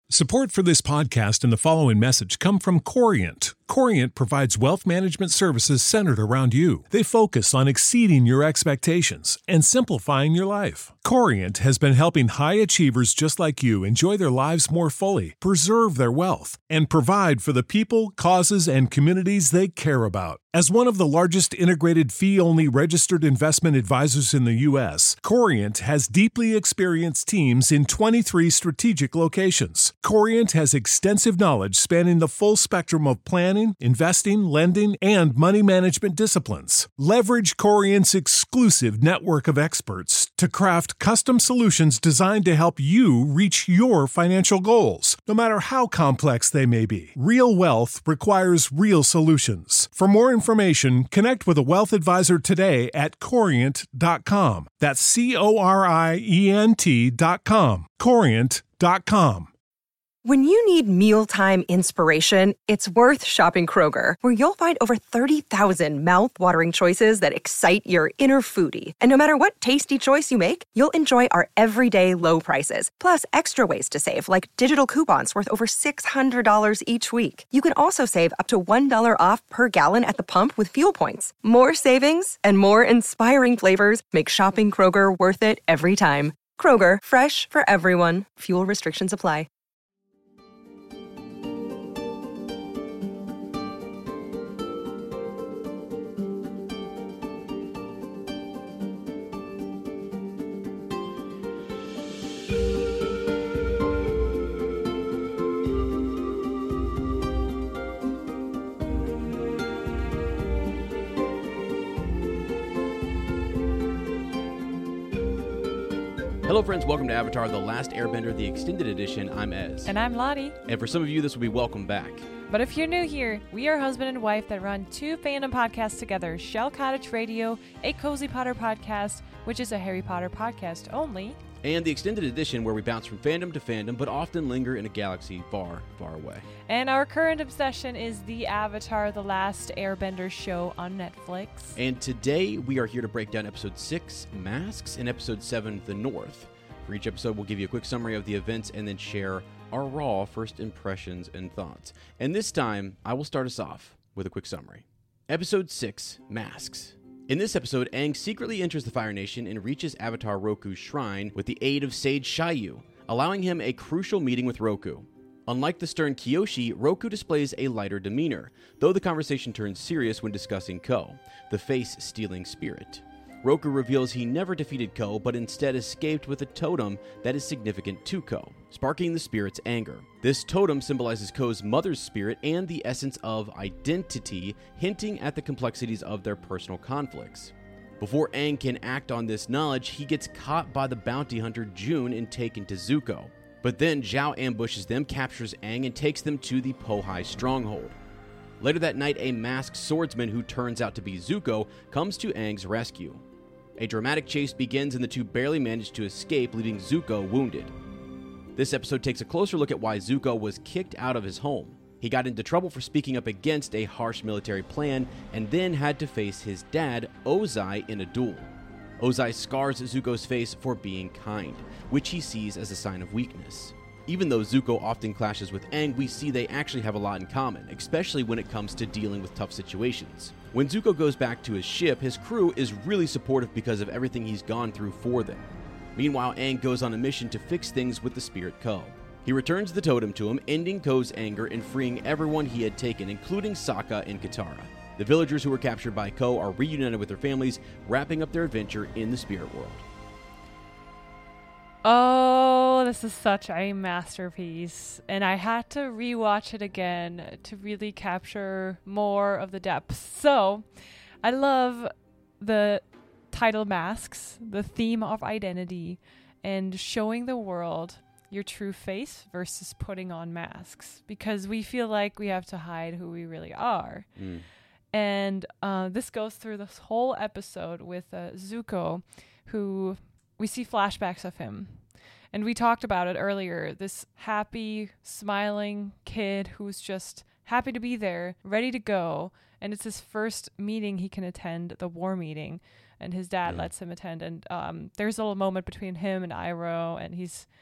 Support for this podcast and the following message come from Corient. Corient provides wealth management services centered around you. They focus on exceeding your expectations and simplifying your life. Corient has been helping high achievers just like you enjoy their lives more fully, preserve their wealth, and provide for the people, causes, and communities they care about. As one of the largest integrated fee-only registered investment advisors in the U.S., Corient has deeply experienced teams in 23 strategic locations. Corient has extensive knowledge spanning the full spectrum of planning, investing, lending, and money management disciplines. Leverage Corient's exclusive network of experts to craft custom solutions designed to help you reach your financial goals, no matter how complex they may be. Real wealth requires real solutions. For more information, connect with a wealth advisor today at Corient.com. That's Corient.com. Corient.com. When you need mealtime inspiration, it's worth shopping Kroger, where you'll find over 30,000 mouth-watering choices that excite your inner foodie. And no matter what tasty choice you make, you'll enjoy our everyday low prices, plus extra ways to save, like digital coupons worth over $600 each week. You can also save up to $1 off per gallon at the pump with fuel points. More savings and more inspiring flavors make shopping Kroger worth it every time. Kroger, fresh for everyone. Fuel restrictions apply. Hello friends, welcome to Avatar: The Last Airbender, the extended edition. I'm Ez. And I'm Lottie. And for some of you, this will be welcome back. But if you're new here, we are husband and wife that run two fandom podcasts together, Shell Cottage Radio, a Cozy Potter podcast, which is a Harry Potter podcast only, and the extended edition, where we bounce from fandom to fandom, but often linger in a galaxy far, far away. And our current obsession is the Avatar: The Last Airbender show on Netflix. And today, we are here to break down episode 6, Masks, and episode 7, The North. For each episode, we'll give you a quick summary of the events and then share our raw first impressions and thoughts. And this time, I will start us off with a quick summary. Episode 6, Masks. In this episode, Aang secretly enters the Fire Nation and reaches Avatar Roku's shrine with the aid of Sage Shayu, allowing him a crucial meeting with Roku. Unlike the stern Kyoshi, Roku displays a lighter demeanor, though the conversation turns serious when discussing Ko, the face-stealing spirit. Roku reveals he never defeated Ko, but instead escaped with a totem that is significant to Ko, sparking the spirit's anger. This totem symbolizes Ko's mother's spirit and the essence of identity, hinting at the complexities of their personal conflicts. Before Aang can act on this knowledge, he gets caught by the bounty hunter June and taken to Zuko. But then Zhao ambushes them, captures Aang, and takes them to the Pohai stronghold. Later that night, a masked swordsman who turns out to be Zuko comes to Aang's rescue. A dramatic chase begins and the two barely manage to escape, leaving Zuko wounded. This episode takes a closer look at why Zuko was kicked out of his home. He got into trouble for speaking up against a harsh military plan and then had to face his dad, Ozai, in a duel. Ozai scars Zuko's face for being kind, which he sees as a sign of weakness. Even though Zuko often clashes with Aang, we see they actually have a lot in common, especially when it comes to dealing with tough situations. When Zuko goes back to his ship, his crew is really supportive because of everything he's gone through for them. Meanwhile, Aang goes on a mission to fix things with the spirit Ko. He returns the totem to him, ending Ko's anger and freeing everyone he had taken, including Sokka and Katara. The villagers who were captured by Ko are reunited with their families, wrapping up their adventure in the spirit world. Oh, this is such a masterpiece. And I had to rewatch it again to really capture more of the depth. So, I love the title Masks, the theme of identity, and showing the world your true face versus putting on masks. Because we feel like we have to hide who we really are. And this goes through this whole episode with Zuko, who we see flashbacks of him. And we talked about it earlier, this happy, smiling kid who's just happy to be there, ready to go. And it's his first meeting he can attend, the war meeting. And his dad lets him attend. And there's a little moment between him and Iroh, and he's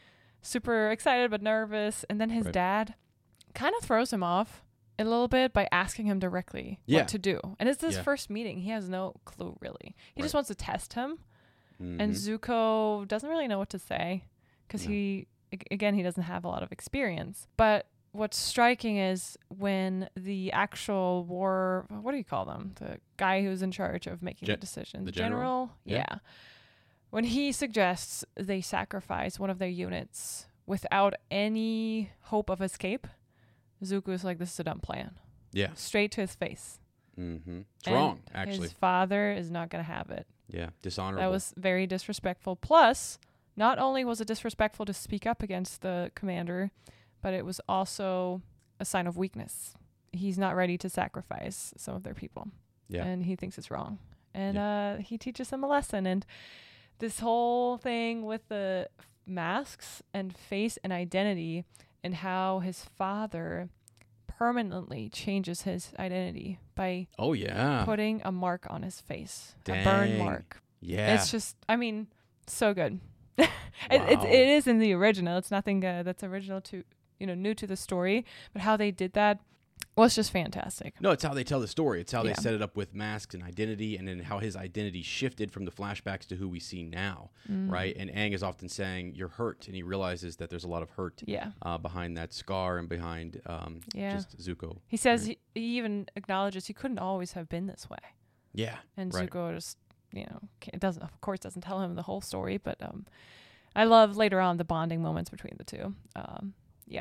super excited but nervous. And then his Right. dad kind of throws him off a little bit by asking him directly Yeah. what to do. And it's this Yeah. first meeting. He has no clue, really. He just Right. wants to test him. And Mhm. Zuko doesn't really know what to say because No. he doesn't have a lot of experience. But what's striking is when the actual what do you call them? The guy who's in charge of making the decision. the general? Yeah. Yeah. When he suggests they sacrifice one of their units without any hope of escape, Zuko is like, this is a dumb plan. Yeah. Straight to his face. Mm-hmm. It's And wrong, actually. His father is not going to have it. Yeah. Dishonorable. That was very disrespectful. Plus, not only was it disrespectful to speak up against the commander, but it was also a sign of weakness. He's not ready to sacrifice some of their people. Yeah. And he thinks it's wrong. And he teaches them a lesson. And this whole thing with the masks and face and identity and how his father permanently changes his identity by Oh, yeah. putting a mark on his face, a burn Dang. mark. Yeah. It's just, I mean, so good. Wow. It is in the original. It's nothing that's original to, new to the story, but how they did that was just fantastic. No, it's how they tell the story. It's how they Yeah. set it up with masks and identity, and then how his identity shifted from the flashbacks to who we see now, Mm-hmm. right? And Aang is often saying, you're hurt, and he realizes that there's a lot of hurt Yeah. behind that scar and behind Yeah. just Zuko. He says right? he even acknowledges he couldn't always have been this way. Yeah. And right. Zuko just, it doesn't, of course, doesn't tell him the whole story, but I love later on the bonding moments between the two. Yeah.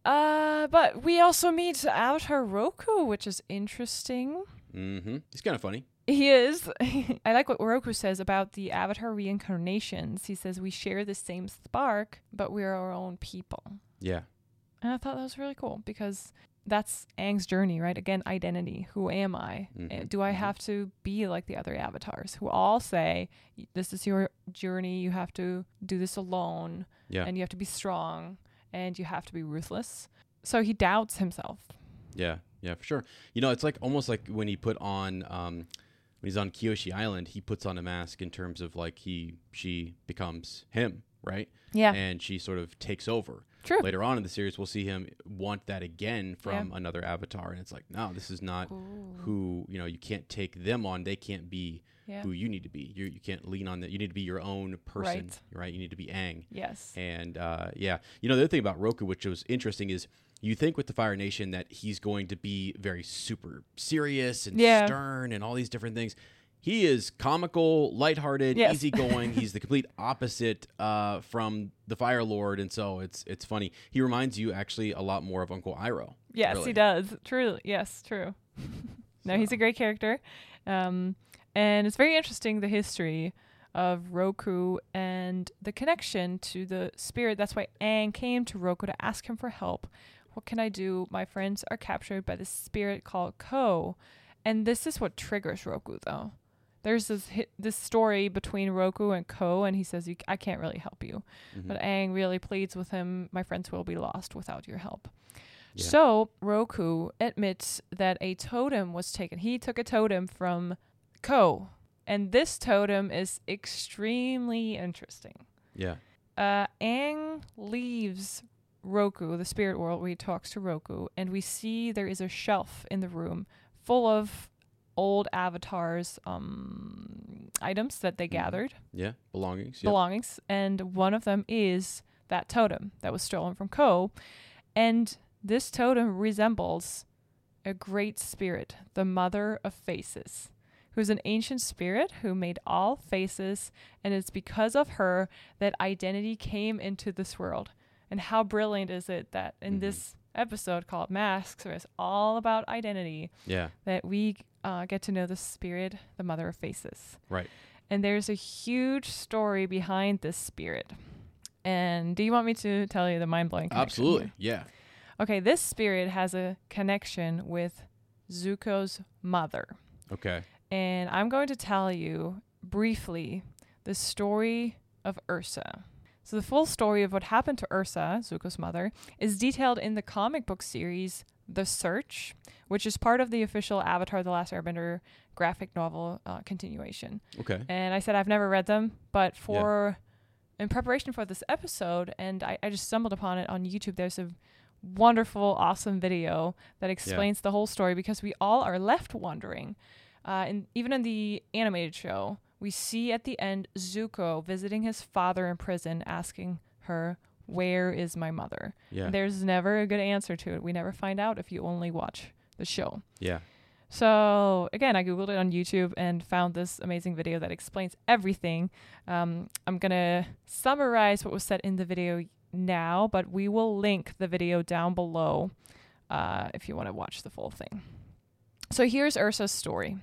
But we also meet Avatar Roku, which is interesting. Mm-hmm. He's kind of funny. He is. I like what Roku says about the Avatar reincarnations. He says we share the same spark, but we're our own people. Yeah. And I thought that was really cool because that's Aang's journey, right? Again, identity. Who am I? Mhm. Do I have to be like the other avatars who all say, this is your journey. You have to do this alone. Yeah. And you have to be strong. And you have to be ruthless. So he doubts himself. Yeah. Yeah, for sure. It's like almost like when he put on, when he's on Kyoshi Island, he puts on a mask in terms of like she becomes him, right? Yeah. And she sort of takes over. True. Later on in the series, we'll see him want that again from another avatar. And it's like, no, this is not who, you can't take them on. They can't be who you need to be. You can't lean on that. You need to be your own person, right? You need to be Aang. Yes. And the other thing about Roku, which was interesting, is you think with the Fire Nation that he's going to be very super serious and stern and all these different things. He is comical, lighthearted, easygoing. He's the complete opposite from the Fire Lord, and so it's funny. He reminds you actually a lot more of Uncle Iroh. Yes, really. he does. True. Yes, true. No, he's a great character. And it's very interesting, the history of Roku and the connection to the spirit. That's why Aang came to Roku to ask him for help. What can I do? My friends are captured by this spirit called Ko. And this is what triggers Roku, though. There's this story between Roku and Ko, and he says, I can't really help you. Mm-hmm. But Aang really pleads with him, my friends will be lost without your help. Yeah. So Roku admits that a totem was taken. He took a totem from Ko, and this totem is extremely interesting. Yeah. Aang leaves Roku, the spirit world, where he talks to Roku, and we see there is a shelf in the room full of old avatars items that they gathered. Yeah. Belongings. Yep. Belongings, and one of them is that totem that was stolen from Ko, and this totem resembles a great spirit, the Mother of Faces, who's an ancient spirit who made all faces, and it's because of her that identity came into this world. And how brilliant is it that in this episode called Masks, where it's all about identity, that we get to know the spirit, the Mother of Faces. Right. And there's a huge story behind this spirit. And do you want me to tell you the mind-blowing connection Absolutely. here? Yeah. Okay, this spirit has a connection with Zuko's mother. Okay. And I'm going to tell you briefly the story of Ursa. So the full story of what happened to Ursa, Zuko's mother, is detailed in the comic book series The Search, which is part of the official Avatar: The Last Airbender graphic novel continuation. Okay. And I said I've never read them, but for in preparation for this episode, and I just stumbled upon it on YouTube. There's a wonderful, awesome video that explains the whole story, because we all are left wondering. And even in the animated show, we see at the end Zuko visiting his father in prison, asking her, "Where is my mother?" Yeah. There's never a good answer to it. We never find out if you only watch the show. Yeah. So again, I Googled it on YouTube and found this amazing video that explains everything. I'm going to summarize what was said in the video now, but we will link the video down below if you want to watch the full thing. So here's Ursa's story.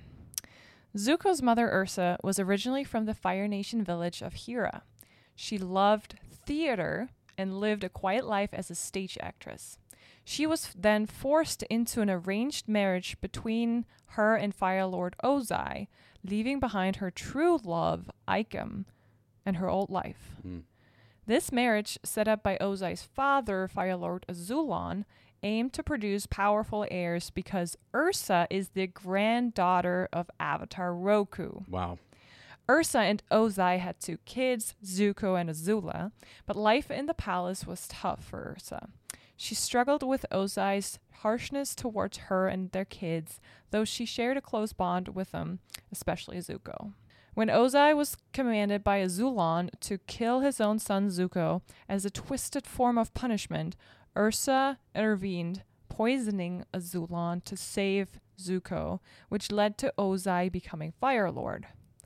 Zuko's mother, Ursa, was originally from the Fire Nation village of Hira. She loved theater and lived a quiet life as a stage actress. She was then forced into an arranged marriage between her and Fire Lord Ozai, leaving behind her true love, Ikem, and her old life. This marriage, set up by Ozai's father, Fire Lord Azulon, aimed to produce powerful heirs because Ursa is the granddaughter of Avatar Roku. Wow. Ursa and Ozai had 2 kids, Zuko and Azula, but life in the palace was tough for Ursa. She struggled with Ozai's harshness towards her and their kids, though she shared a close bond with them, especially Zuko. When Ozai was commanded by Azulon to kill his own son Zuko as a twisted form of punishment, Ursa intervened, poisoning Azulon to save Zuko, which led to Ozai becoming Fire Lord.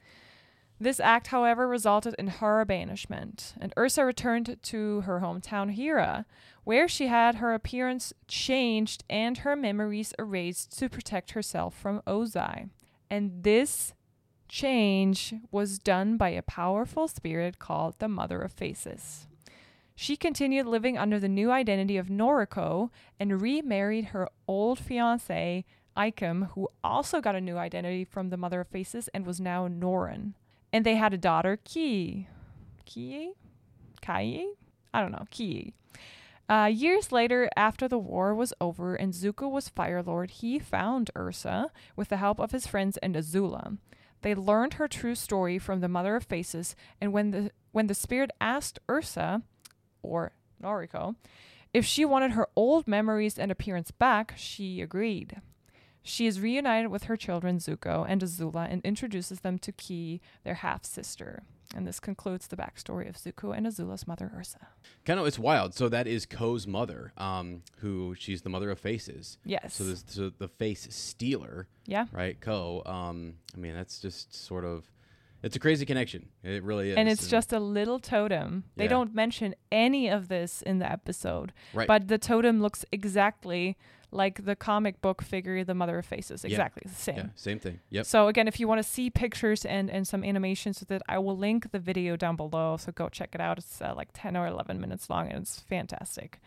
This act, however, resulted in her banishment, and Ursa returned to her hometown Hira, where she had her appearance changed and her memories erased to protect herself from Ozai. And this change was done by a powerful spirit called the Mother of Faces. She continued living under the new identity of Noriko and remarried her old fiancé, Ikem, who also got a new identity from the Mother of Faces and was now Norin. And they had a daughter, Kai? I don't know, Ki. Years later, after the war was over and Zuko was Fire Lord, he found Ursa with the help of his friends and Azula. They learned her true story from the Mother of Faces, and when the spirit asked Ursa, or Noriko, if she wanted her old memories and appearance back, she agreed. She is reunited with her children Zuko and Azula and introduces them to Ki, their half-sister. And this concludes the backstory of Zuko and Azula's mother, Ursa. Kind of, it's wild. So that is Ko's mother, who she's the Mother of Faces. Yes. So the face stealer. Yeah. Right, Ko. I mean, that's just sort of, it's a crazy connection. It really is. And it's just a little totem. They Yeah. don't mention any of this in the episode. Right. But the totem looks exactly like the comic book figure, the Mother of Faces. Exactly the same. Yeah, same thing. Yep. So again, if you want to see pictures and some animations with it, I will link the video down below. So go check it out. It's like 10 or 11 minutes long, and it's fantastic.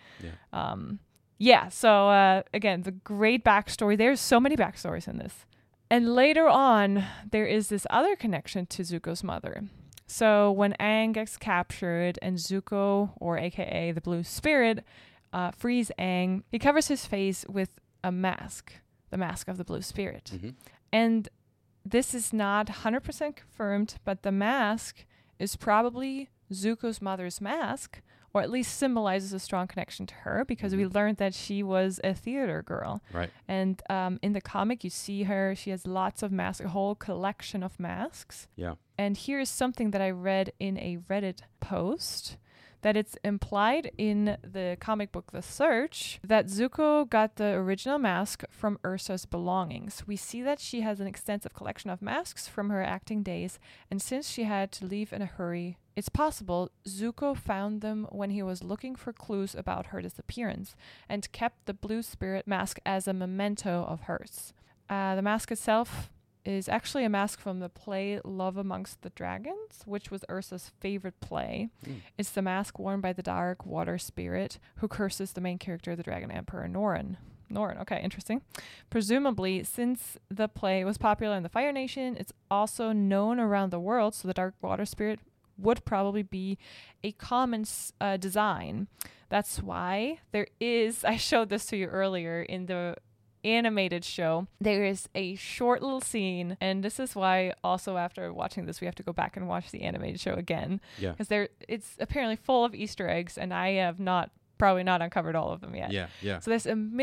Yeah. So again, the great backstory. There's so many backstories in this. And later on, there is this other connection to Zuko's mother. So when Aang gets captured and Zuko, or AKA the Blue Spirit, frees Aang, he covers his face with a mask, the mask of the Blue Spirit. Mm-hmm. And this is not 100% confirmed, but the mask is probably Zuko's mother's mask, or at least symbolizes a strong connection to her, because we learned that she was a theater girl. Right. And in the comic, you see her, she has lots of masks, a whole collection of masks. Yeah. And here is something that I read in a Reddit post, that it's implied in the comic book The Search that Zuko got the original mask from Ursa's belongings. We see that she has an extensive collection of masks from her acting days, and since she had to leave in a hurry, it's possible Zuko found them when he was looking for clues about her disappearance and kept the Blue Spirit mask as a memento of hers. The mask itself is actually a mask from the play Love Amongst the Dragons, which was Ursa's favorite play. It's the mask worn by the dark water spirit who curses the main character, the Dragon Emperor Norin. Okay, interesting. Presumably, since the play was popular in the Fire Nation, it's also known around the world, so the dark water spirit would probably be a common design. That's why there is, I showed this to you earlier in the animated show, there is a short little scene, and this is why also after watching this we have to go back and watch the animated show again. Yeah. Because it's apparently full of Easter eggs, and I have probably not uncovered all of them yet. Yeah, yeah. So there's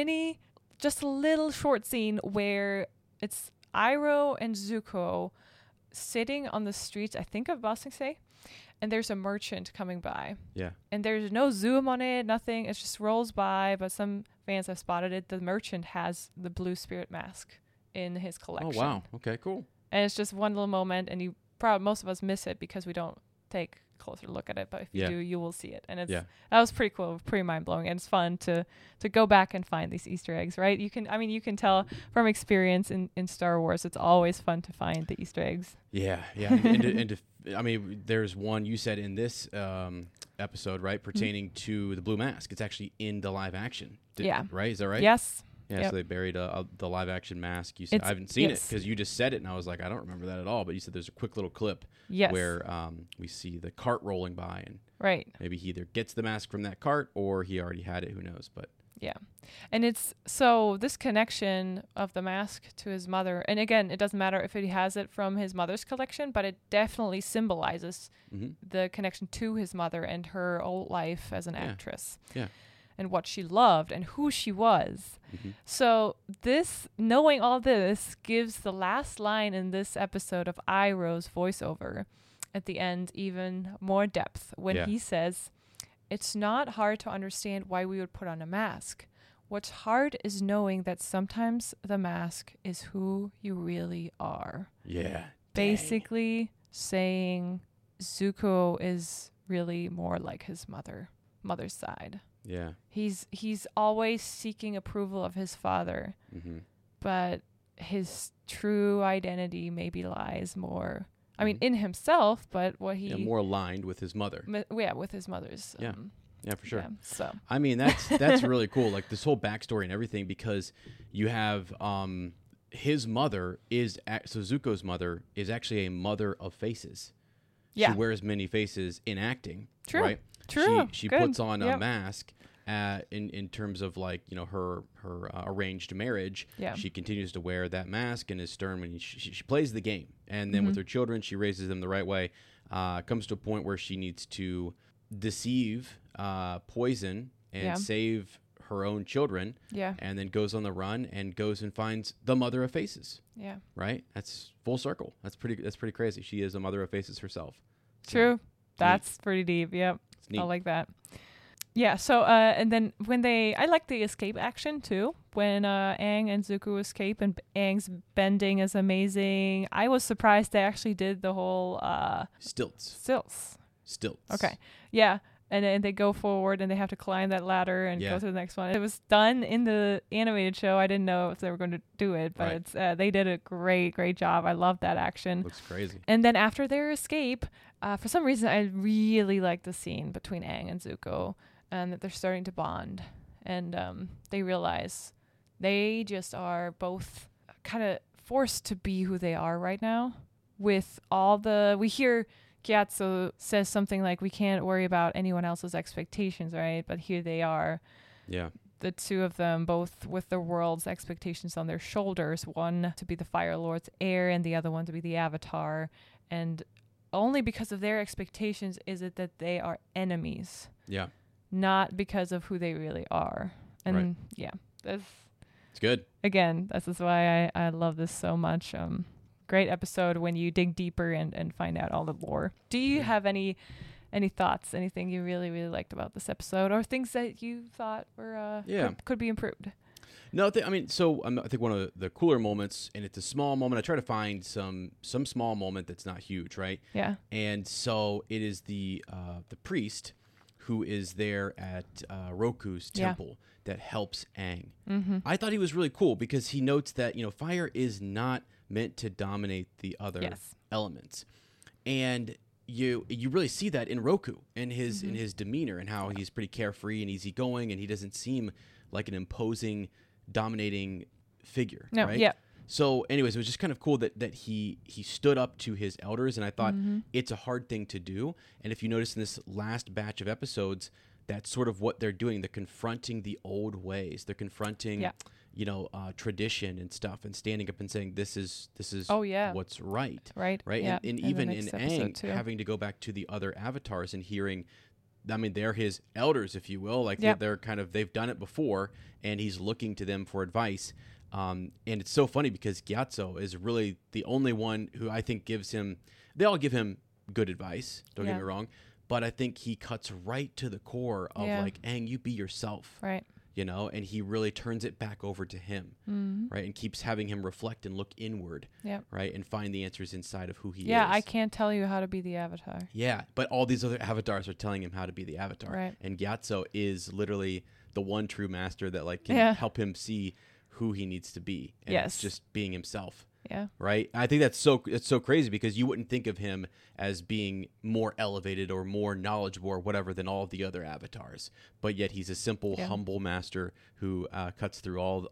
just a little short scene where it's Iroh and Zuko sitting on the streets, I think of Ba Sing Se, and there's a merchant coming by. Yeah. And there's no zoom on it, nothing. It just rolls by, but some fans have spotted it. The merchant has the Blue Spirit mask in his collection. Oh, wow. Okay, cool. And it's just one little moment, and most of us miss it because we don't take a closer look at it. But if you do, you will see it. And that was pretty cool, pretty mind-blowing. And it's fun to go back and find these Easter eggs, right? You can tell from experience in Star Wars, it's always fun to find the Easter eggs. Yeah, yeah. There's one you said in this episode, right, pertaining to the Blue Mask. It's actually in the live action. Right? Is that right? Yes. Yeah, yep. So they buried the live action mask. You said I haven't seen it because you just said it, and I was like, I don't remember that at all. But you said there's a quick little clip where we see the cart rolling by, and maybe he either gets the mask from that cart or he already had it. Who knows? But yeah, and it's so this connection of the mask to his mother, and again, it doesn't matter if he has it from his mother's collection, but it definitely symbolizes the connection to his mother and her old life as an actress. Yeah. And what she loved and who she was. So knowing all this gives the last line in this episode of Iroh's voiceover at the end even more depth when he says, "It's not hard to understand why we would put on a mask. What's hard is knowing that sometimes the mask is who you really are." Yeah. Basically saying Zuko is really more like his mother's side. Yeah. He's always seeking approval of his father, but his true identity maybe lies more, in himself, but what he... more aligned with his mother. With his mother's... Yeah, for sure. Yeah, so. That's really cool, like this whole backstory and everything, because you have his mother so Zuko's mother is actually a mother of faces. Yeah. She wears many faces in acting. True. Right? True. She puts on a mask in terms of her arranged marriage. Yeah. She continues to wear that mask and is stern when she plays the game. And then with her children, she raises them the right way. Comes to a point where she needs to deceive, poison, and save her own children. Yeah. And then goes on the run and goes and finds the mother of faces. Yeah. Right? That's full circle. That's pretty crazy. She is a mother of faces herself. True. That's pretty deep. Yep. I like that. Yeah, so and then I like the escape action too. When Aang and Zuko escape, and Aang's bending is amazing. I was surprised they actually did the whole stilts. Okay, yeah, and they go forward and they have to climb that ladder and go to the next one. It was done in the animated show. I didn't know if they were going to do it, but they did a great job. I love that action. Looks crazy. And then after their escape, for some reason, I really like the scene between Aang and Zuko. And that they're starting to bond, and they realize they just are both kind of forced to be who they are right now. With all we hear Gyatso says something like, "We can't worry about anyone else's expectations," right? But here they are, the two of them, both with the world's expectations on their shoulders. One to be the Fire Lord's heir, and the other one to be the Avatar. And only because of their expectations is it that they are enemies. Yeah. Not because of who they really are. And it's good. Again, this is why I love this so much. Great episode when you dig deeper and find out all the lore. Do you have any thoughts, anything you really, really liked about this episode, or things that you thought were could be improved? No, I think one of the cooler moments, and it's a small moment. I try to find some small moment that's not huge, right? Yeah. And so it is the priest who is there at Roku's temple that helps Aang. I thought he was really cool because he notes that fire is not meant to dominate the other elements, and you really see that in Roku and in his demeanor and how he's pretty carefree and easygoing, and he doesn't seem like an imposing, dominating figure. No, right? Yeah. So anyways, it was just kind of cool that he stood up to his elders, and I thought it's a hard thing to do. And if you notice in this last batch of episodes, that's sort of what they're doing. They're confronting the old ways. They're confronting, tradition and stuff, and standing up and saying, this is what's right. Right. And even in Aang, having to go back to the other avatars and hearing, I mean, they're his elders, if you will. Like they're kind of, they've done it before, and he's looking to them for advice. And it's so funny because Gyatso is really the only one who I think they all give him good advice, don't get me wrong, but I think he cuts right to the core of like, Aang, you be yourself. Right. And he really turns it back over to him, right? And keeps having him reflect and look inward, right? And find the answers inside of who he is. Yeah, I can't tell you how to be the Avatar. Yeah, but all these other avatars are telling him how to be the Avatar. Right. And Gyatso is literally the one true master that like can help him see who he needs to be. And it's just being himself. Yeah. Right. I think it's so crazy because you wouldn't think of him as being more elevated or more knowledgeable or whatever than all of the other avatars, but yet he's a simple, humble master who cuts through all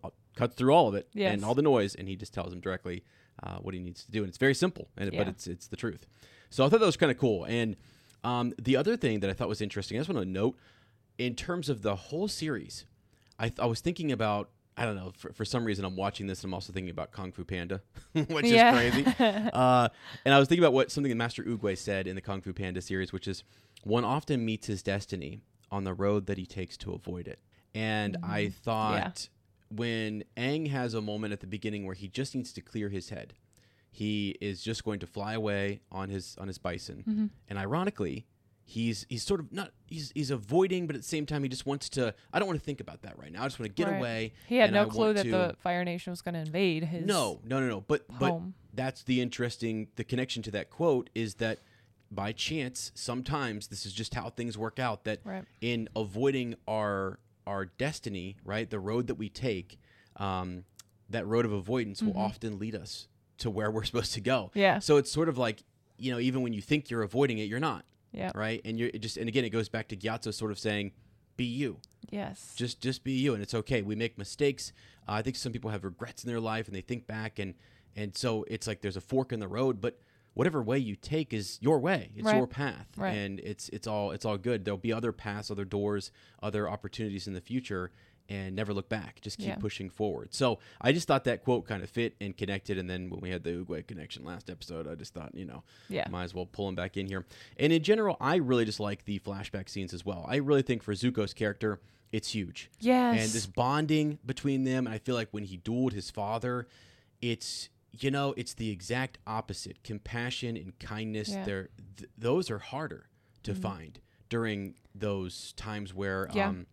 of it and all the noise, and he just tells him directly what he needs to do, and it's very simple, but it's the truth. So I thought that was kind of cool. And the other thing that I thought was interesting, I just want to note, in terms of the whole series, I was thinking about. I don't know. For some reason, I'm watching this, and I'm also thinking about Kung Fu Panda, which is crazy. And I was thinking about something that Master Oogway said in the Kung Fu Panda series, which is, one often meets his destiny on the road that he takes to avoid it. And I thought when Aang has a moment at the beginning where he just needs to clear his head, he is just going to fly away on his bison. And ironically, he's sort of not, he's avoiding, but at the same time, he just wants to, I don't want to think about that right now. I just want to get away. He had no clue that the Fire Nation was going to invade his No. But that's the connection to that quote is that by chance, sometimes this is just how things work out, that in avoiding our destiny, right, the road that we take, that road of avoidance will often lead us to where we're supposed to go. Yeah. So it's sort of like, even when you think you're avoiding it, you're not. Yeah. Right. And and again, it goes back to Gyatso sort of saying, be you. Yes. Just be you. And it's okay. We make mistakes. I think some people have regrets in their life and they think back and so it's like there's a fork in the road, but whatever way you take is your way. It's your path. Right. And it's all good. There'll be other paths, other doors, other opportunities in the future, and never look back. Just keep pushing forward. So I just thought that quote kind of fit and connected. And then when we had the Oogway connection last episode, I just thought, might as well pull him back in here. And in general, I really just like the flashback scenes as well. I really think for Zuko's character, it's huge. Yes. And this bonding between them, and I feel like when he dueled his father, it's the exact opposite. Compassion and kindness, those are harder to find during those times where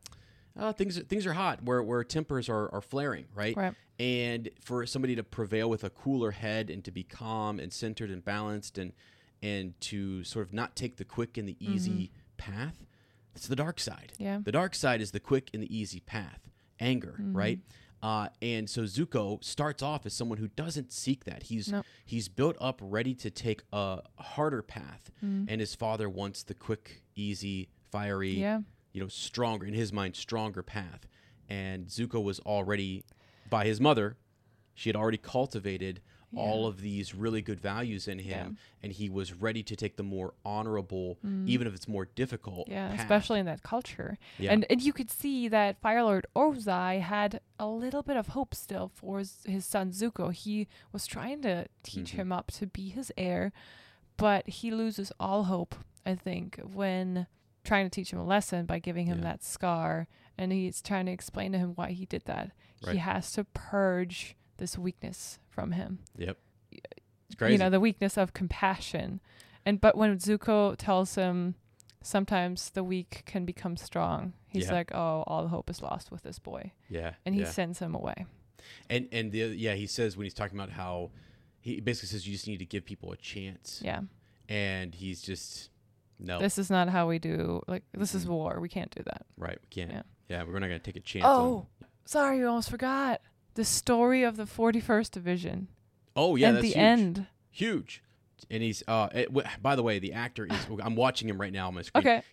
things are hot, where tempers are flaring, right? And for somebody to prevail with a cooler head and to be calm and centered and balanced and to sort of not take the quick and the easy path, it's the dark side. Yeah. The dark side is the quick and the easy path, anger, right? And so Zuko starts off as someone who doesn't seek that. He's built up ready to take a harder path, and his father wants the quick, easy, fiery, stronger, in his mind, stronger path. And Zuko was already, by his mother, she had already cultivated all of these really good values in him, and he was ready to take the more honorable, even if it's more difficult path. Especially in that culture. Yeah. And you could see that Fire Lord Ozai had a little bit of hope still for his son Zuko. He was trying to teach him up to be his heir, but he loses all hope, I think, when trying to teach him a lesson by giving him that scar, and he's trying to explain to him why he did that. Right. He has to purge this weakness from him. Yep. It's crazy. The weakness of compassion. But when Zuko tells him sometimes the weak can become strong, he's like, oh, all the hope is lost with this boy. Yeah. And he sends him away. And he says, when he's talking about how he basically says you just need to give people a chance. Yeah. And he's just, no. This is not how we do, this is war. We can't do that. Right. We can't. Yeah, we're not going to take a chance. Oh, sorry, we almost forgot. The story of the 41st Division. Oh, yeah, that's huge. And the end. Huge. And he's, by the way, the actor is, I'm watching him right now on my screen. Okay.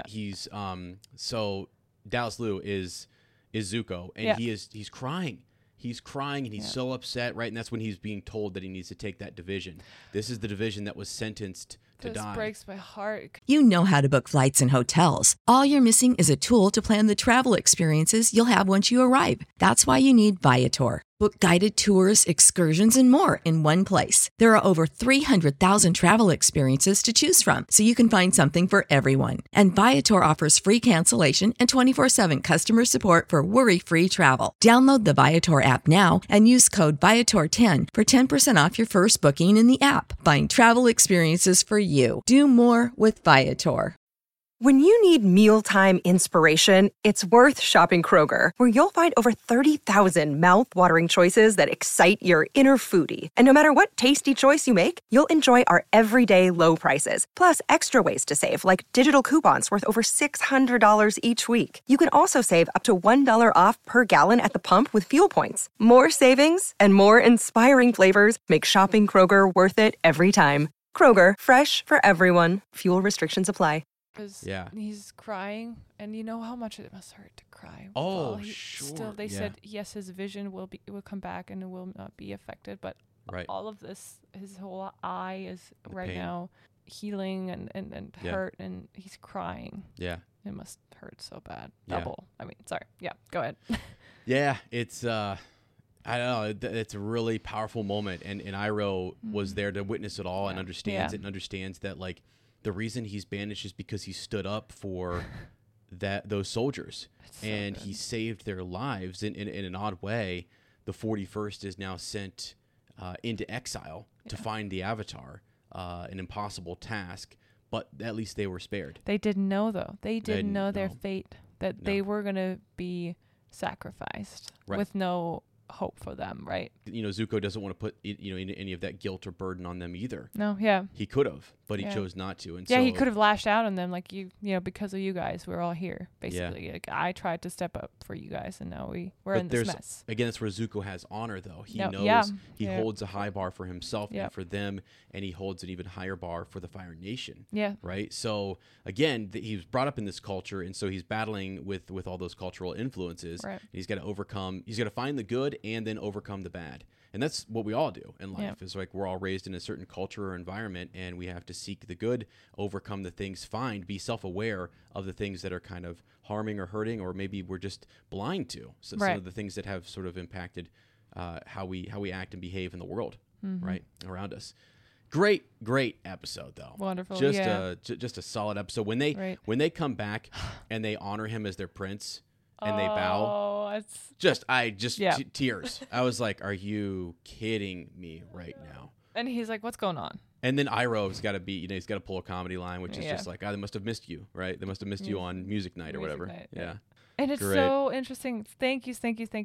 So Dallas Liu is Zuko, and he's crying. He's crying, and he's so upset, right? And that's when he's being told that he needs to take that division. This is the division that was sentenced to die. This breaks my heart. You know how to book flights and hotels. All you're missing is a tool to plan the travel experiences you'll have once you arrive. That's why you need Viator. Book guided tours, excursions, and more in one place. There are over 300,000 travel experiences to choose from, so you can find something for everyone. And Viator offers free cancellation and 24/7 customer support for worry-free travel. Download the Viator app now and use code Viator10 for 10% off your first booking in the app. Find travel experiences for you. Do more with Viator. When you need mealtime inspiration, it's worth shopping Kroger, where you'll find over 30,000 mouth-watering choices that excite your inner foodie. And no matter what tasty choice you make, you'll enjoy our everyday low prices, plus extra ways to save, like digital coupons worth over $600 each week. You can also save up to $1 off per gallon at the pump with fuel points. More savings and more inspiring flavors make shopping Kroger worth it every time. Kroger, fresh for everyone. Fuel restrictions apply. Yeah. He's crying, and you know how much it must hurt to cry. Oh, Well, sure. Still, they Yeah. said yes, his vision will come back and it will not be affected. But Right. all of this, his whole eye is The right pain. now healing and Yeah. hurt, and he's crying. Yeah. It must hurt so bad. Yeah. Double. I mean, sorry. Yeah, go ahead. Yeah, it's I don't know, it's a really powerful moment, and Iroh was there to witness it all and Yeah. understands Yeah. it and understands that, like, the reason he's banished is because he stood up for those soldiers, It's so and good. he saved their lives in an odd way. The 41st is now sent into exile to find the Avatar, an impossible task, but at least they were spared. They didn't know, though. They didn't didn't know their know. fate, that No. they were going to be sacrificed Right. with no hope for them, right? You know, Zuko doesn't want to put any of that guilt or burden on them either. No, yeah. He could have, but he Yeah. chose not to. And Yeah, so, he could have lashed out on them, like, you know, because of you guys, we're all here, basically. Like, I tried to step up for you guys, and now we're But in this mess. Again, that's where Zuko has honor, though. He Yep. knows Yeah. he Yeah. holds a high bar for himself Yep. and for them, and he holds an even higher bar for the Fire Nation. Yeah. Right. So again, he was brought up in this culture, and so he's battling with all those cultural influences. Right. He's got to overcome. He's got to find the good and then overcome the bad. And that's what we all do in life. Yeah. It's like we're all raised in a certain culture or environment, and we have to seek the good, overcome the things, be self-aware of the things that are kind of harming or hurting, or maybe we're just blind to. So some Right. of the things that have sort of impacted how we act and behave in the world, right, around us. Great episode, though. Wonderful, Just yeah. just a solid episode. When Right. they come back and they honor him as their prince and they bow. Oh, it's... Just Yeah. tears. I was like, "Are you kidding me right now?" And he's like, what's going on? And then Iroh's got to be, he's got to pull a comedy line, which is Yeah. just like, "Oh, they must have missed you, right? They must have missed you on music night or Music whatever." night, Yeah. And it's Great. so interesting. Thank you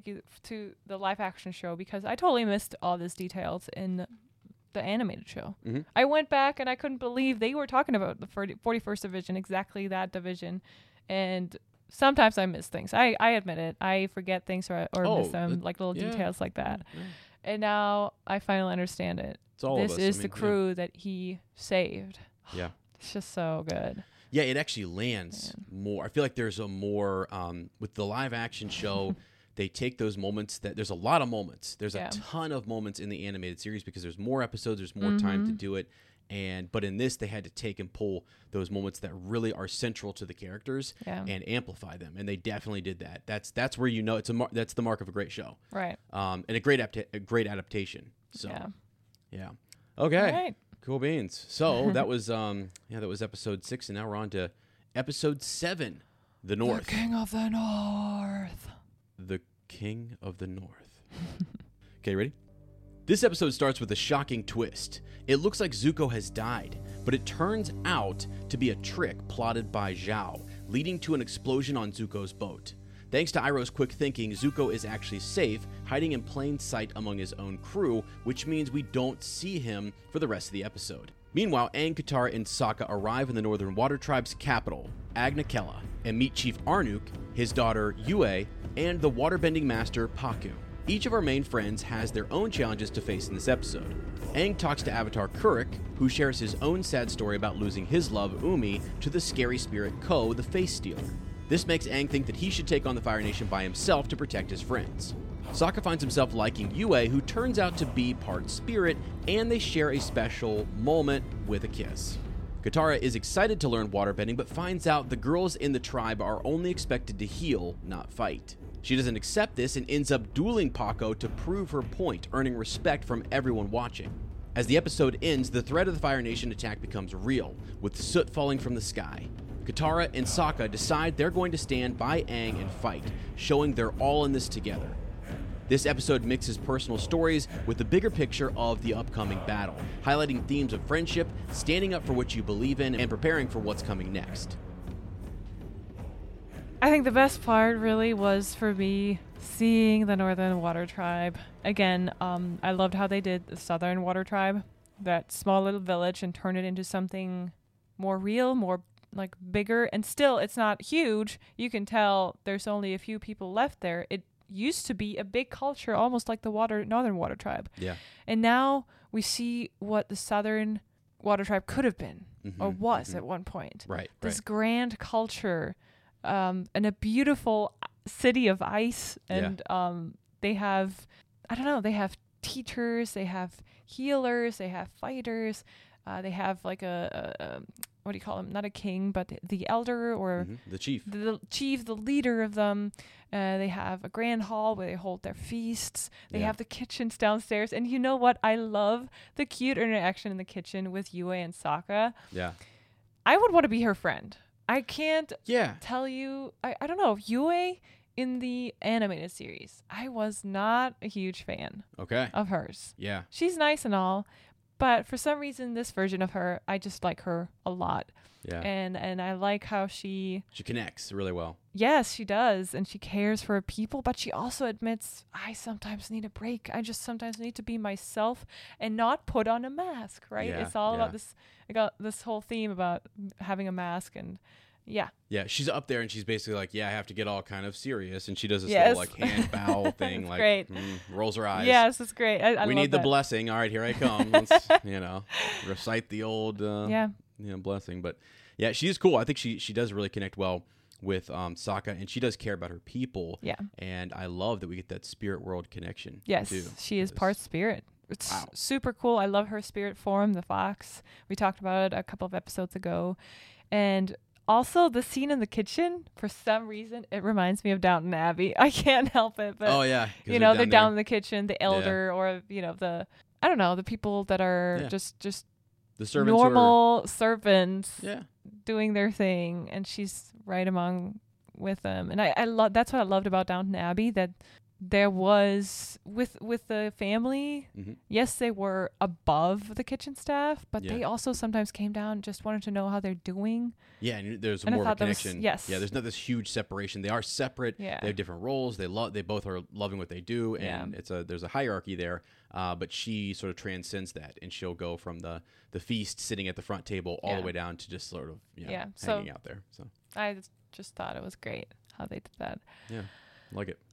to the live action show, because I totally missed all these details in the animated show. Mm-hmm. I went back and I couldn't believe they were talking about the 41st Division, exactly that division. And sometimes I miss things. I admit it. I forget things or miss them, like little yeah. details like that. Yeah. And now I finally understand it. It's all of This us. is I the mean, crew that he saved. Yeah. It's just so good. Yeah, it actually lands more. I feel like there's a more with the live action show. They take those moments there's a lot of moments. There's Yeah. a ton of moments in the animated series because there's more episodes. There's more time to do it. But in this, they had to take and pull those moments that really are central to the characters Yeah. and amplify them. And they definitely did that. That's where that's the mark of a great show. Right. And a great adaptation. So Yeah. Okay. All right. Cool beans. So that was that was episode 6, and now we're on to episode 7, The North. The King of the North. The King of the North. Okay, ready? This episode starts with a shocking twist. It looks like Zuko has died, but it turns out to be a trick plotted by Zhao, leading to an explosion on Zuko's boat. Thanks to Iroh's quick thinking, Zuko is actually safe, hiding in plain sight among his own crew, which means we don't see him for the rest of the episode. Meanwhile, Aang, Katara, and Sokka arrive in the Northern Water Tribe's capital, Agnikela, and meet Chief Arnuk, his daughter Yue, and the waterbending master Pakku. Each of our main friends has their own challenges to face in this episode. Aang talks to Avatar Kuruk, who shares his own sad story about losing his love, Umi, to the scary spirit Ko, the Face Stealer. This makes Aang think that he should take on the Fire Nation by himself to protect his friends. Sokka finds himself liking Yue, who turns out to be part spirit, and they share a special moment with a kiss. Katara is excited to learn waterbending, but finds out the girls in the tribe are only expected to heal, not fight. She doesn't accept this and ends up dueling Paco to prove her point, earning respect from everyone watching. As the episode ends, the threat of the Fire Nation attack becomes real, with soot falling from the sky. Katara and Sokka decide they're going to stand by Aang and fight, showing they're all in this together. This episode mixes personal stories with the bigger picture of the upcoming battle, highlighting themes of friendship, standing up for what you believe in, and preparing for what's coming next. I think the best part really was for me seeing the Northern Water Tribe. Again, I loved how they did the Southern Water Tribe, that small little village, and turn it into something more real, more like bigger. And still, it's not huge. You can tell there's only a few people left there. It used to be a big culture, almost like the Northern Water Tribe. Yeah. And now we see what the Southern Water Tribe could have been, or was at one point. Right. This grand culture, and a beautiful city of ice. And they have, I don't know, they have teachers, they have healers, they have fighters, they have like a what do you call him? Not a king, but the elder, or the chief. The chief, the leader of them. They have a grand hall where they hold their feasts. They have the kitchens downstairs. And you know what? I love the cute interaction in the kitchen with Yue and Sokka. Yeah. I would want to be her friend. I can't Yeah. tell you. I don't know. Yue in the animated series, I was not a huge fan Okay. of hers. Yeah. She's nice and all, but for some reason, this version of her, I just like her a lot. Yeah. And I like how she connects really well. Yes, she does. And she cares for her people, but she also admits, I sometimes need a break. I just sometimes need to be myself and not put on a mask, right? Yeah, It's all about this. I got this whole theme about having a mask, and yeah. Yeah, she's up there and she's basically like, I have to get all kind of serious. And she does this Yes. little like hand bow thing, like great. Rolls her eyes. Yes, it's great. I We love need the that. blessing. All right, here I come. Let's, recite the old blessing. But yeah, she's cool. I think she does really connect well with Sokka, and she does care about her people. Yeah. And I love that we get that spirit world connection. Yes, too. she is part spirit. It's Wow. super cool. I love her spirit form, the fox. We talked about it a couple of episodes ago. And also the scene in the kitchen, for some reason, it reminds me of Downton Abbey. I can't help it. But, Oh, yeah. 'Cause they're down there. in the kitchen, the elder, or, the people that are just The servants normal servants who are, doing their thing. And she's right among with them. And I love, that's what I loved about Downton Abbey, that there was with the family. Yes, they were above the kitchen staff, but they also sometimes came down, just wanted to know how they're doing. Yeah, and there's And I more of a thought that was- connection. yes. Yeah, there's not this huge separation. They are separate. Yeah. They have different roles. They both are loving what they do, and there's a hierarchy there. But she sort of transcends that, and she'll go from the feast, sitting at the front table, all the way down to just sort of hanging out there. So I just thought it was great how they did that. yeah, like it.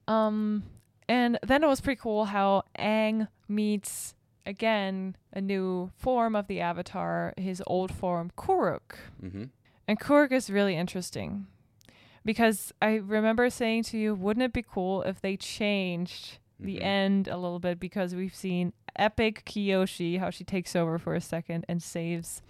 And then it was pretty cool how Aang meets again a new form of the Avatar, his old form, Kuruk. And Kuruk is really interesting because I remember saying to you, wouldn't it be cool if they changed the end a little bit, because we've seen epic Kyoshi, how she takes over for a second and saves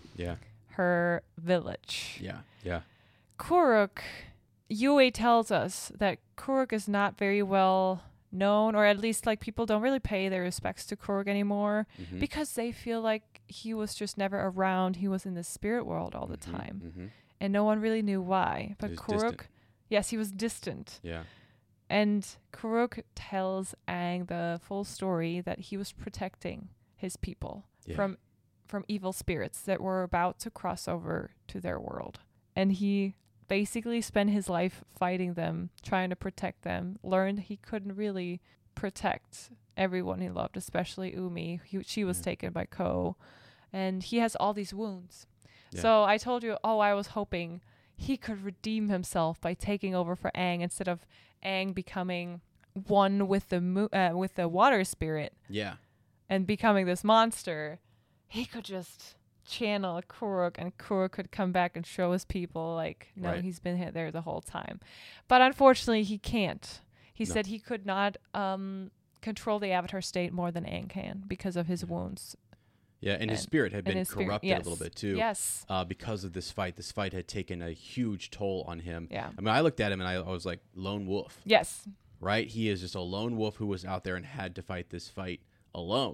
her village. Yeah. Kuruk, Yue tells us that Kuruk is not very well known, or at least like people don't really pay their respects to Kuruk anymore because they feel like he was just never around. He was in the spirit world all the time, and no one really knew why. But Kuruk, distant. yes, he was distant. Yeah. And Kuruk tells Aang the full story, that he was protecting his people from evil spirits that were about to cross over to their world. And he basically spent his life fighting them, trying to protect them, learned he couldn't really protect everyone he loved, especially Umi. She was taken by Ko, and he has all these wounds. Yeah. So I told you, I was hoping he could redeem himself by taking over for Aang, instead of Aang becoming one with the water spirit. Yeah. And becoming this monster. He could just channel Kuruk, and Kuruk could come back and show his people, like, no, he's been there the whole time. But unfortunately, he can't. He said he could not control the Avatar state more than Aang can because of his wounds. Yeah, and his spirit had and been his spirit- corrupted a little bit too. Yes. Because of this fight. This fight had taken a huge toll on him. Yeah. I mean, I looked at him and I was like, lone wolf. Yes. Right? He is just a lone wolf who was out there and had to fight this fight alone.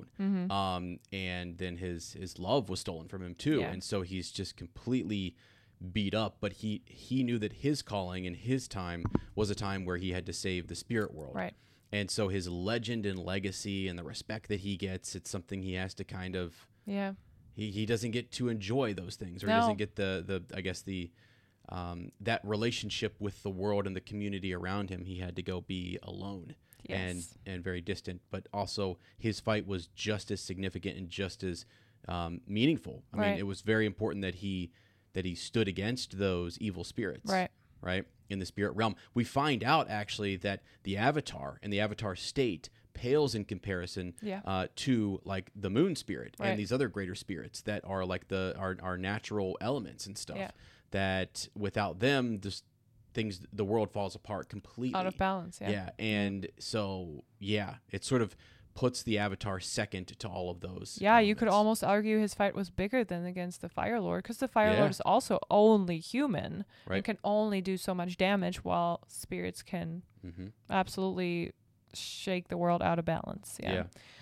And then his love was stolen from him too. Yeah. And so he's just completely beat up. But he knew that his calling and his time was a time where he had to save the spirit world. Right. And so his legend and legacy and the respect that he gets, it's something he has to kind of, Yeah. he doesn't get to enjoy those things, or he No. doesn't get the I guess the that relationship with the world and the community around him. He had to go be alone Yes. and very distant. But also his fight was just as significant and just as meaningful. I mean, Right. it was very important that he stood against those evil spirits. Right, in the spirit realm. We find out actually that the Avatar and the Avatar state pales in comparison to like the moon spirit Right. and these other greater spirits that are like our natural elements and stuff. Yeah. That without them, the world falls apart completely. Out of balance. Yeah. Yeah, and so it sort of puts the Avatar second to all of those. Yeah, you could elements. almost argue his fight was bigger than against the Fire Lord, because the Fire Yeah. Lord is also only human Right. and can only do so much damage, while spirits can absolutely shake the world out of balance. Yeah.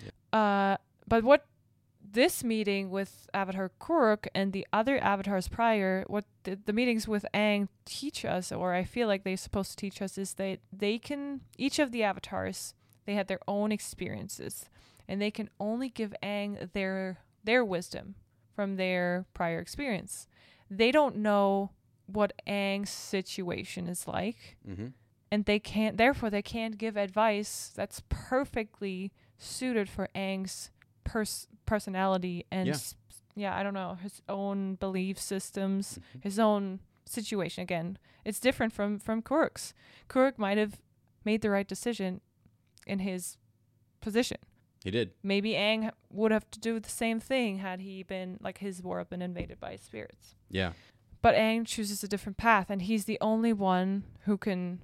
But what this meeting with Avatar Kuruk and the other avatars prior, what the meetings with Aang teach us, or I feel like they're supposed to teach us, is that they can, each of the avatars, they had their own experiences, and they can only give Aang their wisdom from their prior experience. They don't know what Aang's situation is like, and they can't give advice that's perfectly suited for Aang's personality and I don't know, his own belief systems, his own situation. Again, it's different from Kuruk's. Kuruk might have made the right decision in his position. He did. Maybe Aang would have to do the same thing had he been, like, his world been invaded by spirits. Yeah. But Aang chooses a different path, and he's the only one who can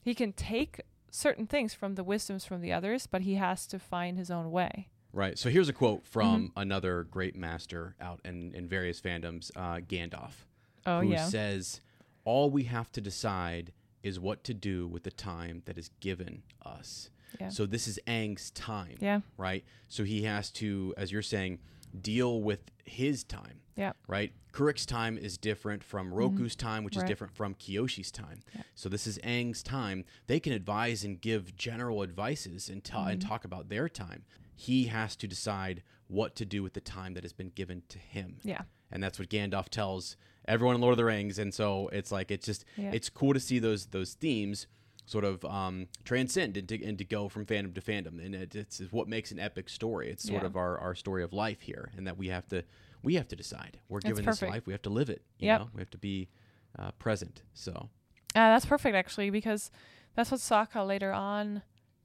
take certain things from the wisdoms from the others, but he has to find his own way. Right. So here's a quote from another great master out in various fandoms, Gandalf, who says, "All we have to decide is what to do with the time that is given us." Yeah. So this is Aang's time. Yeah. Right. So he has to, as you're saying, deal with his time. Yeah. Right. Kuruk's time is different from Roku's time, which is Right. different from Kyoshi's time. Yeah. So this is Aang's time. They can advise and give general advices and talk about their time. He has to decide what to do with the time that has been given to him. Yeah. And that's what Gandalf tells everyone in Lord of the Rings. And so it's like, it's cool to see those themes sort of transcend and to go from fandom to fandom. And it's what makes an epic story. It's sort of our story of life here, and that we have to decide. We're given this life. We have to live it. You know? We have to be present. So that's perfect, actually, because that's what Sokka later on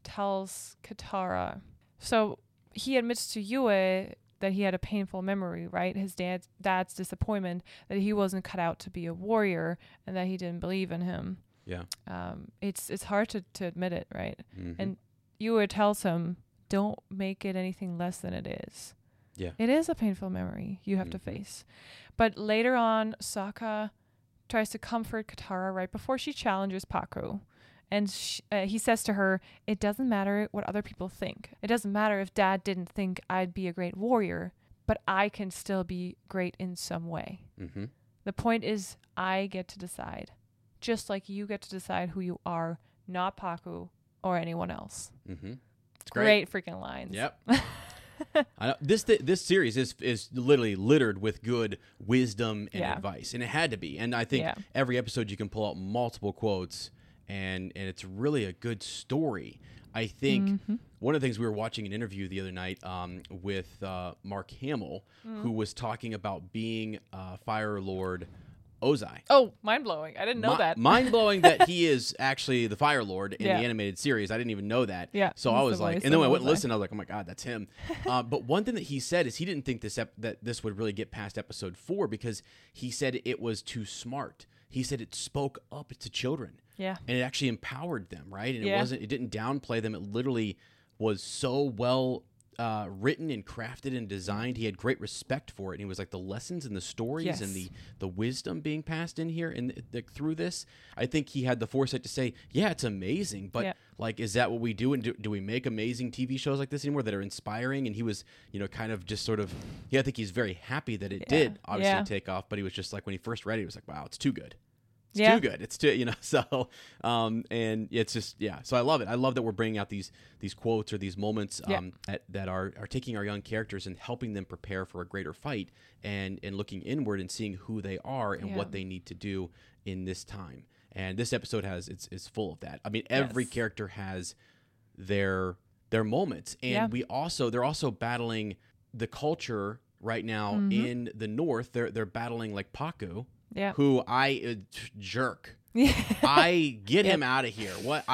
tells Katara. So he admits to Yue that he had a painful memory, right? His dad's disappointment that he wasn't cut out to be a warrior and that he didn't believe in him. yeah. It's hard to admit it, right? Mhm. And Yue tells him, don't make it anything less than it is. Yeah. It is a painful memory you have to face. But later on, Sokka tries to comfort Katara right before she challenges Pakku. And he says to her, it doesn't matter what other people think. It doesn't matter if Dad didn't think I'd be a great warrior, but I can still be great in some way. Mm-hmm. The point is, I get to decide. Just like you get to decide who you are, not Pakku or anyone else. Mm-hmm. It's Great freaking lines. Yep. I know. This series is literally littered with good wisdom and advice, and it had to be. And I think every episode you can pull out multiple quotes, and it's really a good story. I think one of the things, we were watching an interview the other night with Mark Hamill, who was talking about being Fire Lord Ozai. Oh, mind-blowing. I didn't know that. Mind-blowing that he is actually the Fire Lord in the animated series. I didn't even know that. Yeah. So I was like, and then when I went and listened, I was like, oh my God, that's him. But one thing that he said is he didn't think that this would really get past episode 4, because he said it was too smart. He said it spoke up to children. Yeah. And it actually empowered them, right? And it didn't downplay them. It literally was so well written and crafted and designed. He had great respect for it. And he was like, the lessons and the stories and the wisdom being passed in here and through this, I think he had the foresight to say, yeah, it's amazing, but like, is that what we do? And do we make amazing TV shows like this anymore that are inspiring? And he was, kind of just sort of, I think he's very happy that it did obviously take off, but he was just like, when he first read it, he was like, wow, it's too good. It's too good. It's too, so, and it's just, so I love it. I love that we're bringing out these quotes or these moments that are taking our young characters and helping them prepare for a greater fight and looking inward and seeing who they are and what they need to do in this time. And this episode is full of that. I mean, every character has their moments, and they're also battling the culture right now in the North. They're battling like Paku. Yeah. Who jerk. I get him out of here.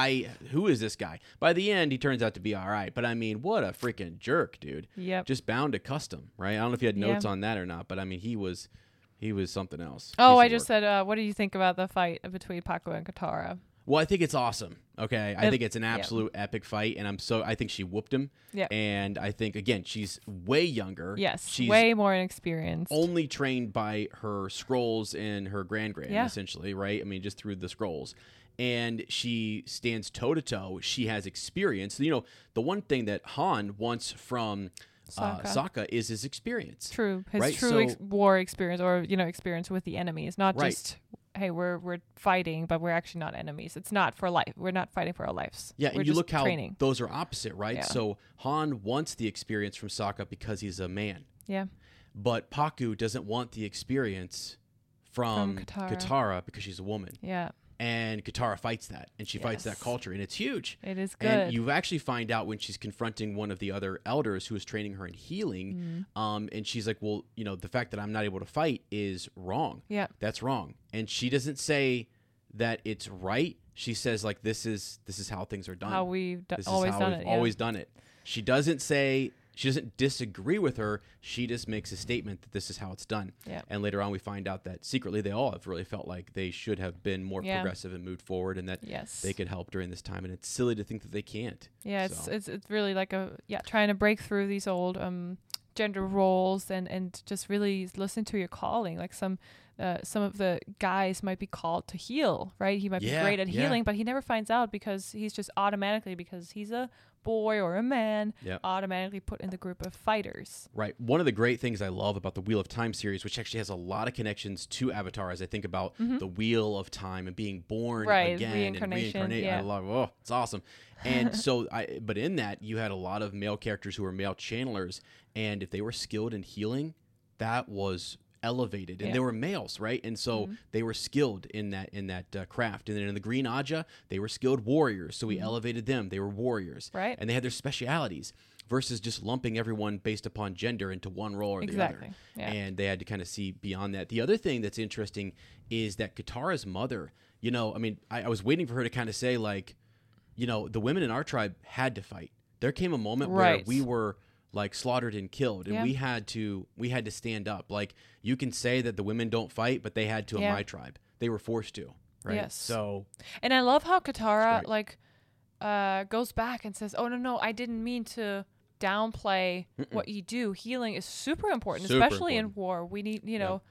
Who is this guy? By the end, he turns out to be all right. But I mean, what a freaking jerk, dude. Yep. Just bound to custom, right? I don't know if you had notes on that or not, but I mean, he was something else. Oh, I just said, what do you think about the fight between Paku and Katara? Well, I think it's awesome. Okay, I think it's an absolute epic fight, and I think she whooped him. Yeah, and I think again she's way younger. Yes, she's way more inexperienced. Only trained by her scrolls and her grand, essentially, right? I mean, just through the scrolls, and she stands toe to toe. She has experience. The one thing that Han wants from Sokka is his experience. True, his war experience, or experience with the enemies, not just. Hey, we're fighting, but we're actually not enemies. It's not for life. We're not fighting for our lives. Yeah, we're and you look how training. Those are opposite, right? Yeah. So Han wants the experience from Sokka because he's a man. Yeah. But Paku doesn't want the experience from Katara because she's a woman. Yeah. And Katara fights that, and she fights that culture, and it's huge. It is good. And you actually find out when she's confronting one of the other elders who is training her in healing, and she's like, well, the fact that I'm not able to fight is wrong. Yeah. That's wrong. And she doesn't say that it's right. She says, like, this is how things are done. How we've always done it. Always done it. She doesn't say... She doesn't disagree with her. She just makes a statement that this is how it's done. Yeah. And later on, we find out that secretly they all have really felt like they should have been more progressive and moved forward, and that they could help during this time. And it's silly to think that they can't. Yeah, it's really like trying to break through these old gender roles and just really listen to your calling. Like some of the guys might be called to heal, right? He might be great at healing, but he never finds out because he's just automatically, because he's a boy or a man, automatically put in the group of fighters. Right. One of the great things I love about the Wheel of Time series, which actually has a lot of connections to Avatar, as I think about the Wheel of Time and being born again and reincarnate. I love it's awesome. And so but in that you had a lot of male characters who were male channelers, and if they were skilled in healing, that was elevated, and they were males, right? And so they were skilled in that craft. And then in the Green Aja, they were skilled warriors, so we elevated them. They were warriors, right? And they had their specialities versus just lumping everyone based upon gender into one role or the other. Yeah. And they had to kind of see beyond that. The other thing that's interesting is that Katara's mother, I was waiting for her to kind of say, like, the women in our tribe had to fight. There came a moment where we were like slaughtered and killed, and we had to stand up. Like, you can say that the women don't fight, but they had to in my tribe. They were forced to, right? Yes. So, and I love how Katara goes back and says, "Oh no, I didn't mean to downplay what you do. Healing is super important, especially in war. We need,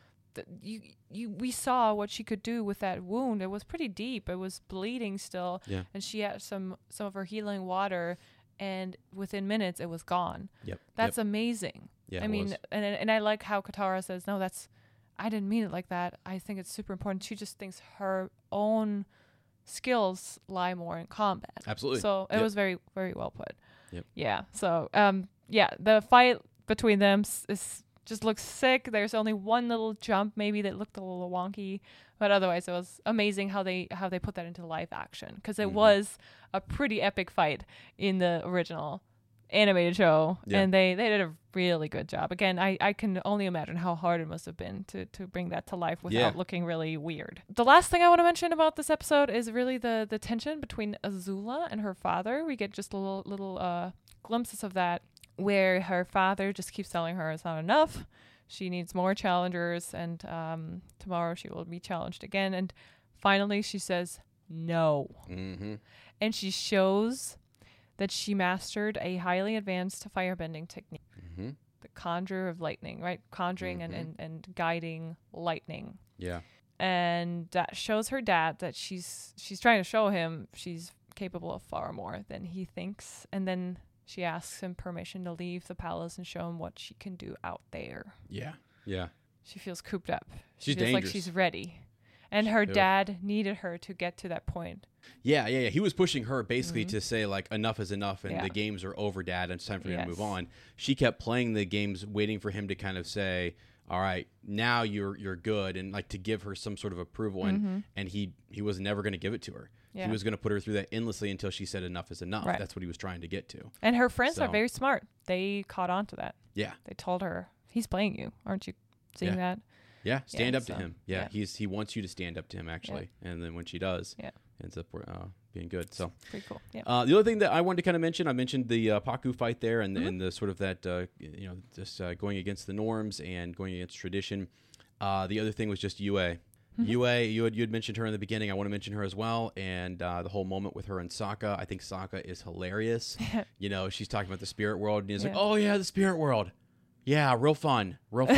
we saw what she could do with that wound. It was pretty deep. It was bleeding still, and she had some of her healing water." And within minutes, it was gone. Yep. That's amazing. Yeah, I mean, and I like how Katara says, "No, I didn't mean it like that. I think it's super important." She just thinks her own skills lie more in combat. Absolutely. So it was very, very well put. Yep. Yeah. So the fight between them just looks sick. There's only one little jump maybe that looked a little wonky, but otherwise it was amazing how they put that into live action, because it was a pretty epic fight in the original animated show, and they did a really good job. Again, I can only imagine how hard it must have been to bring that to life without looking really weird. The last thing I want to mention about this episode is really the tension between Azula and her father. We get just little glimpses of that, where her father just keeps telling her it's not enough. She needs more challengers, and tomorrow she will be challenged again. And finally she says no. And she shows that she mastered a highly advanced firebending technique. Mm-hmm. The conjure of lightning, right? Conjuring and guiding lightning. Yeah. And that shows her dad that she's trying to show him she's capable of far more than he thinks. And then she asks him permission to leave the palace and show him what she can do out there. Yeah. Yeah. She feels cooped up. She's feels dangerous. like she's ready. And her dad needed her to get to that point. Yeah. He was pushing her basically to say, like, enough is enough and Yeah. the games are over, Dad, and it's time for you to Yes. move on. She kept playing the games, waiting for him to kind of say, all right, now you're good, and like to give her some sort of approval. And he was never going to give it to her. Yeah. He was going to put her through that endlessly until she said enough is enough. Right. That's what he was trying to get to. And her friends are So- very smart. They caught on to that. Yeah. They told her, he's playing you. Aren't you seeing Yeah. that? Yeah, stand Yeah, up to so, him. Yeah, yeah. he wants you to stand up to him, actually. And then when she does, Yeah. ends up being good. So Pretty cool. Yeah. the other thing that I wanted to kind of mention, I mentioned the Paku fight there, and the sort of that just going against the norms and going against tradition. The other thing was just Yue. Yue, you had mentioned her in the beginning. I want to mention her as well, and the whole moment with her and Sokka. I think Sokka is hilarious. She's talking about the spirit world, and he's like, "Oh yeah, the spirit world. Yeah, real fun.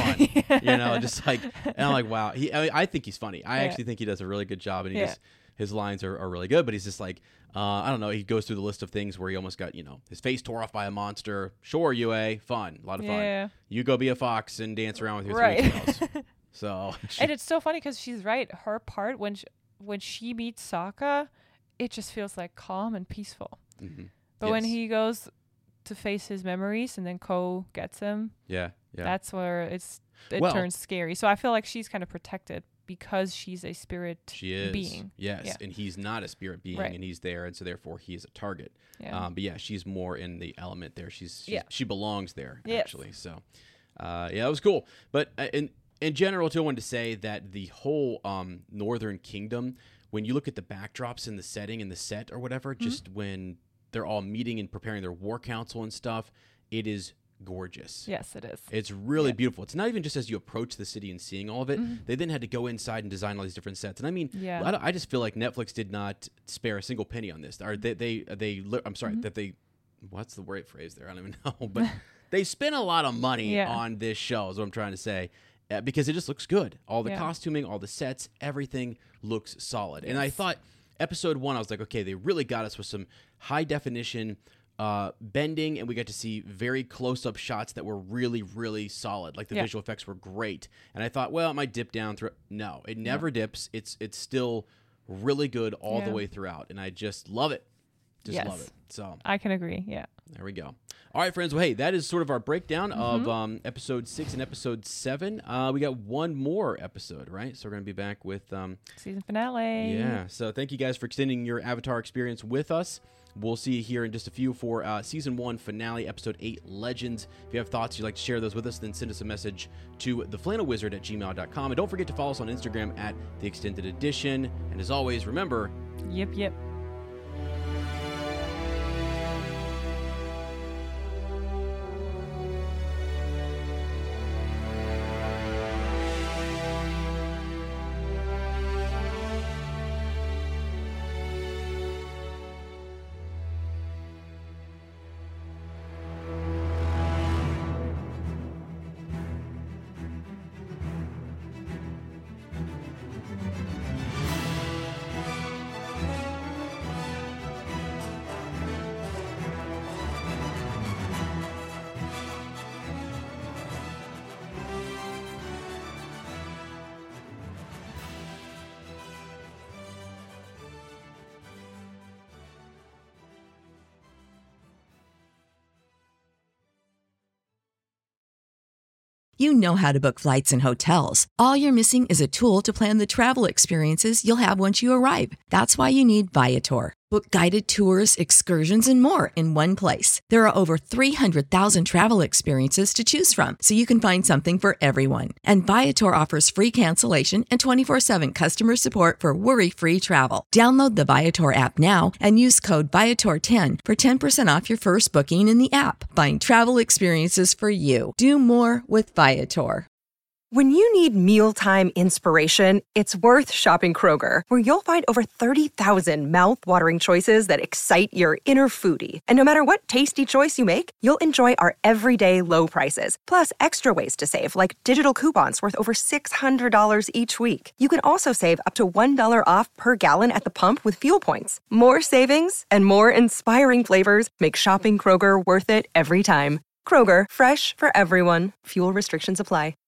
Just like," and I'm like, "Wow." I think he's funny. I actually think he does a really good job, and his lines are really good. But he's just like, I don't know. He goes through the list of things where he almost got, his face tore off by a monster. Sure, Yue, fun, a lot of Yeah. fun. You go be a fox and dance around with your Right. three tails. So, And it's so funny because she's right. Her part when she meets Sokka, it just feels like calm and peaceful. But when Yes. he goes to face his memories and then Ko gets him, yeah. that's where it Well- turns scary. So I feel like she's kind of protected because she's a spirit She is. being. Yes. Yeah. And he's not a spirit being, Right. and he's there, and so therefore he's a target. Yeah. But yeah, she's more in the element there. Yeah. She belongs there, Yes. actually. So, that was cool. But in general, too, I wanted to say that the whole Northern Kingdom, when you look at the backdrops in the setting and the set or whatever, just when they're all meeting and preparing their war council and stuff, it is gorgeous. Yes, it is. It's really beautiful. It's not even just as you approach the city and seeing all of it. They then had to go inside and design all these different sets. And I mean, Yeah. I just feel like Netflix did not spare a single penny on this. Or I'm sorry, that they, what's the right phrase there? I don't even know. But they spent a lot of money Yeah. on this show is what I'm trying to say. Because it just looks good. All the Yeah. costuming, all the sets, everything looks solid. And I thought episode 1, I was like, okay, they really got us with some high definition bending, and we got to see very close-up shots that were really, really solid. Like the visual effects were great. And I thought, well, it might dip down through. No, it never dips. It's still really good all the way throughout, and I just love it. Just love it. So I can agree. Yeah. there we go. All right, friends. Well, hey, that is sort of our breakdown of episode 6 and episode 7. We got one more episode, right? So we're going to be back with Season finale. yeah. So thank you guys for extending your Avatar experience with us. We'll see you here in just a few for Season 1 finale, Episode 8, Legends. If you have thoughts you'd like to share those with us, then send us a message to theflannelwizard@gmail.com. And don't forget to follow us on Instagram at The Extended Edition. And as always, remember... Yep. You know how to book flights and hotels. All you're missing is a tool to plan the travel experiences you'll have once you arrive. That's why you need Viator. Book guided tours, excursions, and more in one place. There are over 300,000 travel experiences to choose from, so you can find something for everyone. And Viator offers free cancellation and 24/7 customer support for worry-free travel. Download the Viator app now and use code Viator10 for 10% off your first booking in the app. Find travel experiences for you. Do more with Viator. When you need mealtime inspiration, it's worth shopping Kroger, where you'll find over 30,000 mouth-watering choices that excite your inner foodie. And no matter what tasty choice you make, you'll enjoy our everyday low prices, plus extra ways to save, like digital coupons worth over $600 each week. You can also save up to $1 off per gallon at the pump with fuel points. More savings and more inspiring flavors make shopping Kroger worth it every time. Kroger, fresh for everyone. Fuel restrictions apply.